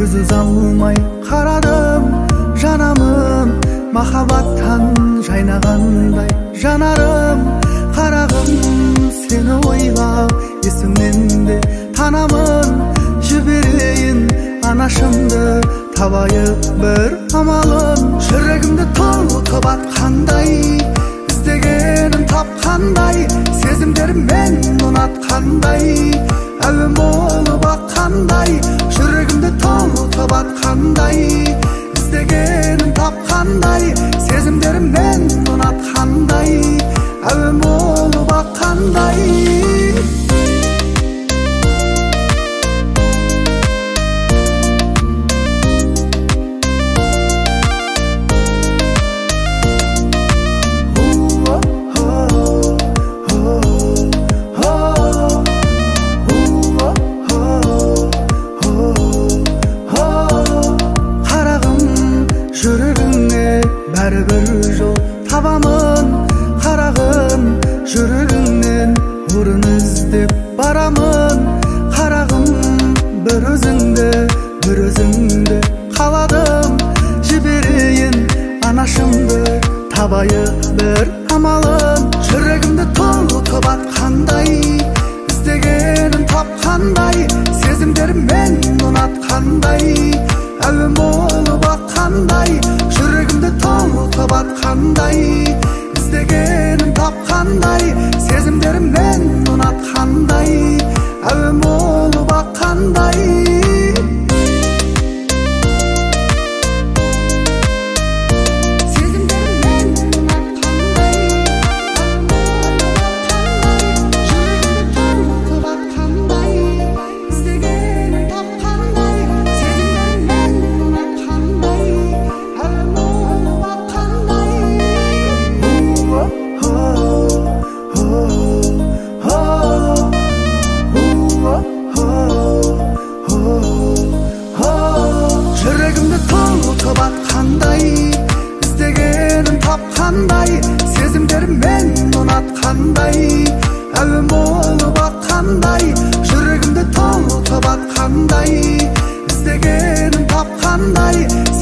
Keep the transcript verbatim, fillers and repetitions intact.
көз үзе алмай қарадым. Жанамын махаббаттан жайнағандай жанарым. Қарағым сені ойлап есімнен де танамын. Жіберейін анашымды табайық бір амалын. Жүрегімді толқып атқандай, іздегенім тапқандай, сезімдеріммен ұнатқандай, әуен болып аққандай. Жүрегімді толқып атқандай, іздегенім тапқандай, сезімдеріммен ұнатқандай, әуен болып аққандай. Жүрегіңе бәрібір жол табамын. Қарағым жүрегіңнен орын іздеп барамын. Қарағым бір өзіңді, бір өзіңді қаладым. Жіберейін анашымды табайық бір амалын. Жүрегімді толқып атқандай, іздегенім тапқандай, сезімдеріммен ұнатқандай, әуен болып аққандай. Жүрегімді толқып атқандай, іздегенім тапқандай, сезімдеріммен ұнатқандай, әуен болып аққандай. Жүрегімді толқып атқандай, іздегенім тапқандай, сезімдеріммен ұнатқандай, әуен болып аққандай. Жүрегімді толқып атқандай, іздегенім тапқандай,